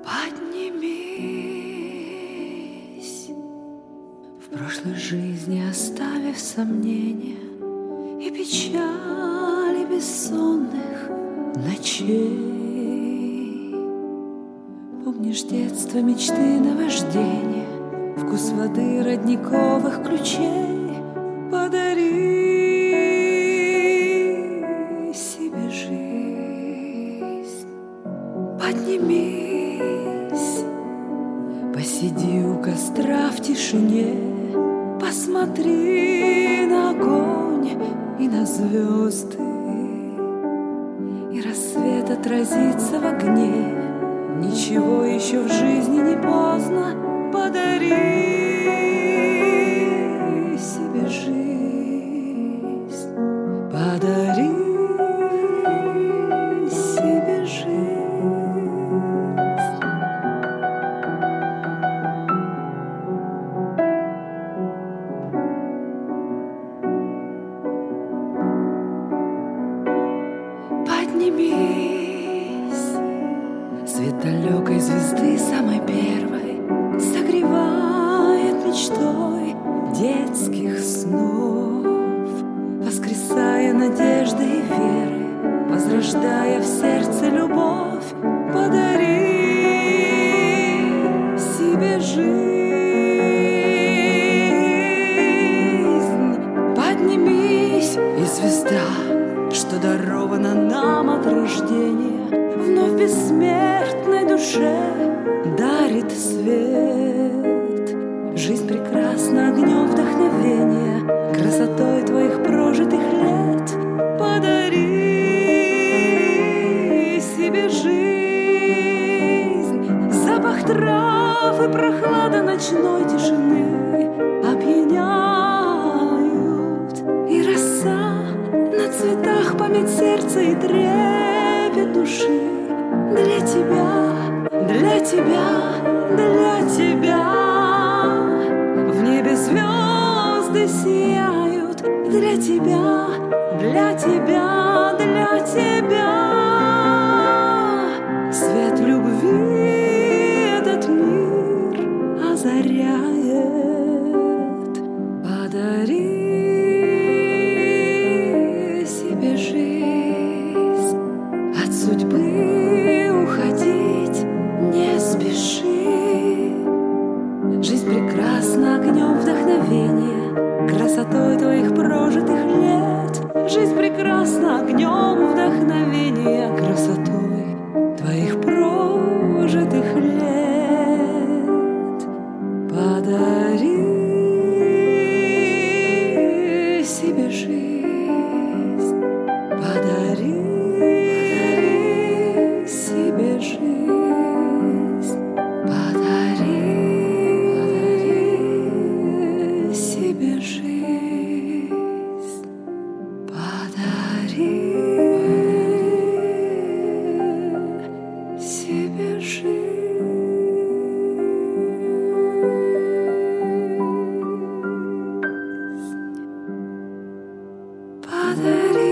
Поднимись, в прошлой жизни оставив сомнения и печали бессонных ночей. Помнишь детство, мечты, наваждения, вкус воды, родниковых ключей? Подари себе жизнь. Поднимись, посиди у костра в тишине, посмотри на огонь и на звезды, и рассвет отразится в огне. Ничего еще в жизни не поздно, подари себе жизнь, подари себе жизнь. Поднимись, свет далекой звезды, самой первой, согревает мечтой детских снов, воскресая надеждой и верой, возрождая в сердце любовь. Подари себе жизнь. Поднимись, и звезда, что дарована нам от рождения, вновь бессмертной душе дарит свет. Жизнь прекрасна огнем вдохновения, красотой твоих прожитых лет. Подари себе жизнь. Запах трав и прохлада ночной тишины опьяняют, и роса на цветах, память сердца и трепет души. Для тебя, для тебя, для тебя в небе звезды сияют. Для тебя, для тебя, для тебя свет любви этот мир озаряет. Подари себе жизнь. От судьбы уходить не спеши. Жизнь прекрасна огнем вдохновения, красотой твоих прожитых лет. Жизнь прекрасна огнем вдохновения, красотой твоих прожитых лет. Подари себе жизнь. Подари себе жизнь. Подари себе жизнь. Подари себе жизнь. Подари